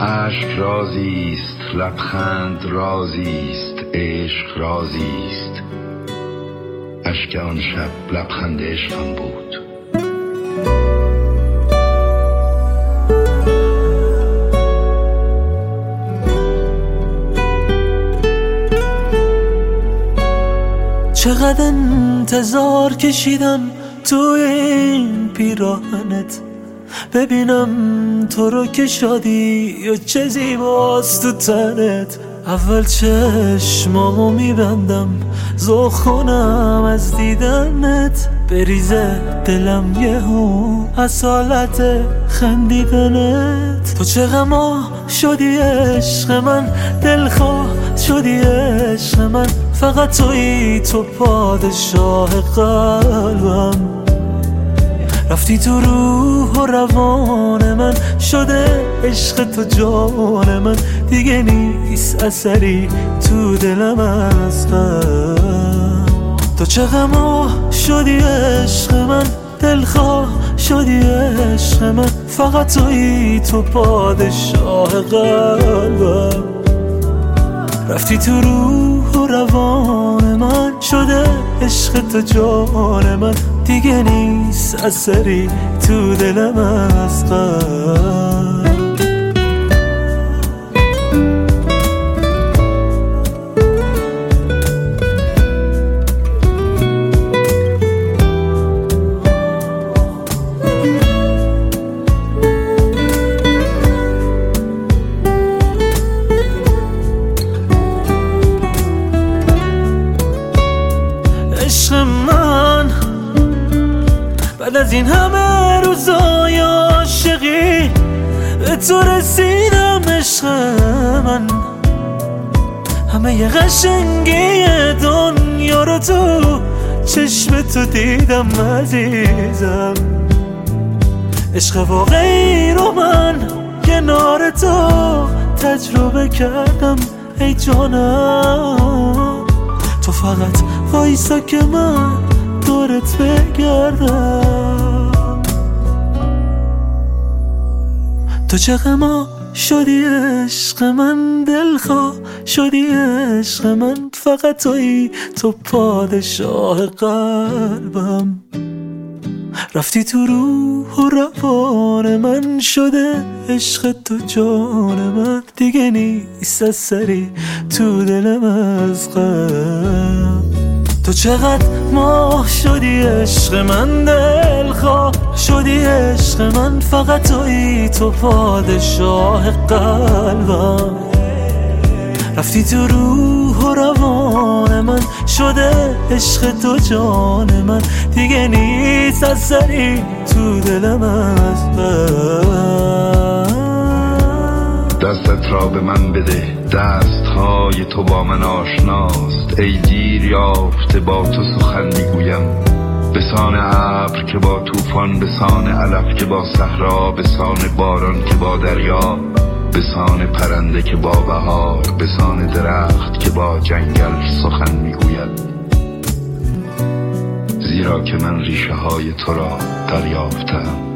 عشق رازیست، لبخند رازیست، عشق رازیست. اشک آن شب لبخند عشقم بود. چقدر انتظار کشیدم توی این پیراهنت، ببینم تو رو که شادی یا چه زیباست تو تنت. اول چشمامو میبندم ذوق کنم از دیدنت، بریزه دلم یهو از حالت خندیدنت. تو چه غما شدی عشق من، دلخواه شدی عشق من، فقط تویی تو پادشاه قلبم. رفتی تو روح و روان من، شده عشق تو جان من، دیگه نیست اثری تو دلم از غم. تو چه غما شدی عشق من، دلخواه شدی عشق من، فقط تویی تو پادشاه قلبم. رفتی تو روح و روان من، شده عشق تو جان من، دیگه نیست اثری تو دلم از غم. عشق من بعد از این همه روزای عاشقی به تو رسیدم. عشق من همه ی قشنگی دنیا رو تو چشم تو دیدم عزیزم. عشق واقعی رو من کنار تو تجربه کردم ای جانم. تو فقط وایسا که من دورت بگردم. تو چه غما شدی عشق من، دلخواه شدی عشق من، فقط تویی تو پادشاه قلبم. رفتی تو روح و روان من، شده عشق تو جان من، دیگه نیست اثری تو دلم از غم. تو چقدر ماه شدی عشق من، دلخواه شدی عشق من، فقط تویی تو پادشاه قلبم. رفتی تو روح و روان من، شده عشق تو جان من، دیگه نیست اثری تو دلم از غم. دستت را به من بده، دستهای تو با من آشناست. ای دیر یافته با تو سخن میگویم، بسان ابر که با طوفان، بسان علف که با صحرا، بسان باران که با دریا، بسان پرنده که با بهار، بسان درخت که با جنگل سخن میگوید. زیرا که من ریشه های تو را دریافتم.